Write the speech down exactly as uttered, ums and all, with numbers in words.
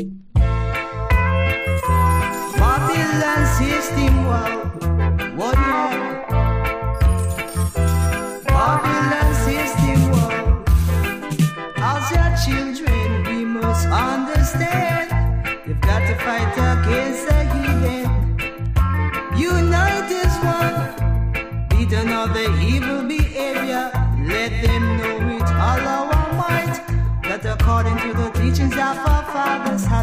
Babylon system, wow, what yeah. Babylon system, wow. As your children, we must understand. You've got to fight against the heathen. Unite as one. Beat another evil behavior. Let them know with all our might that according to the teachings of our fathers,